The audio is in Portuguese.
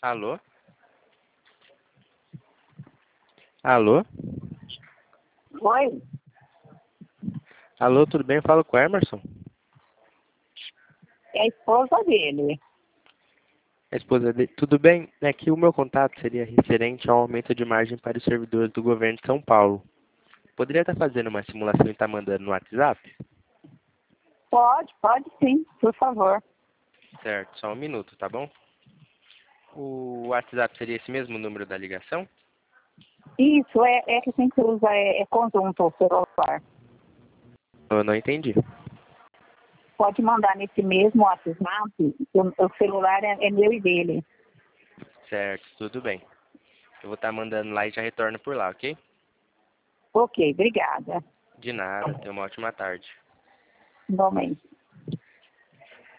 Alô? Alô? Oi, Alô, tudo bem? Eu falo com o Emerson. é a esposa dele. A esposa dele. Tudo bem? É que o meu contato seria referente ao aumento de margem para os servidores do governo de São Paulo. Poderia estar fazendo uma simulação e estar mandando no WhatsApp? Pode sim, por favor. Certo, só um minuto, tá bom? O WhatsApp seria esse mesmo número da ligação? Isso, é que a gente usa, é conjunto o celular. Eu não entendi. Pode mandar nesse mesmo WhatsApp, o celular é meu e dele. Certo, tudo bem. Eu vou estar mandando lá e já retorno por lá, ok? Ok, obrigada. De nada, tenha uma ótima tarde. Igualmente.